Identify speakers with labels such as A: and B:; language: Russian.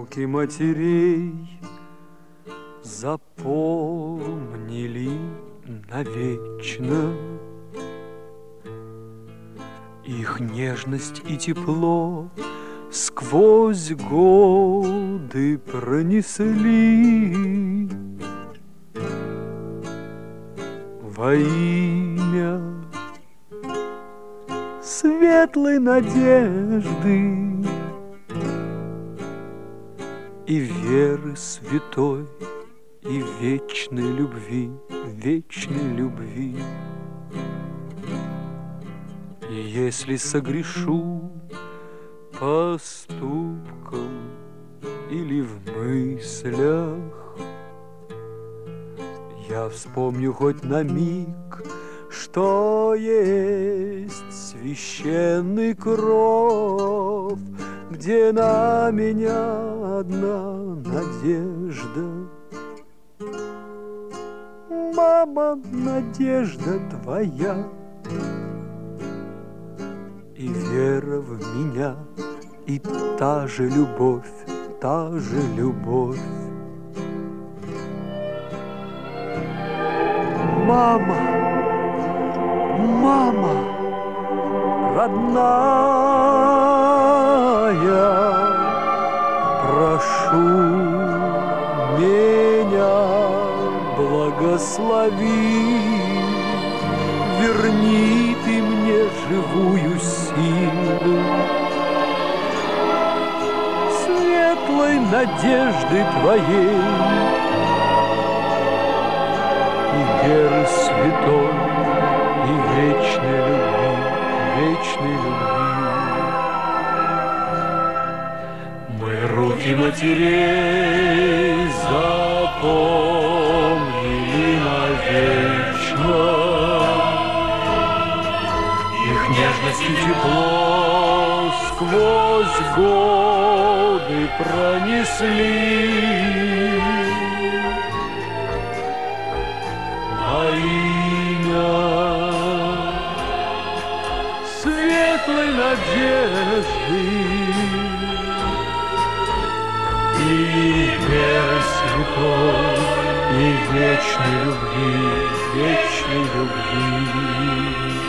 A: Руки матерей запомнили навечно их нежность и тепло сквозь годы пронесли во имя светлой надежды и веры святой, и вечной любви, вечной любви. И если согрешу поступком или в мыслях, я вспомню хоть на миг, что есть священный кров, где на меня одна надежда. Мама, надежда твоя, и вера в меня, и та же любовь, та же любовь. Мама, мама, родная, прошу меня, благослови, верни ты мне живую силу светлой надежды твоей и веры святой, и вечной любви, вечной любви. Мы руки матерей запомнили навечно их нежность и тепло сквозь годы пронесли во имя светлой надежды и веры святой, и вечной любви, вечной любви.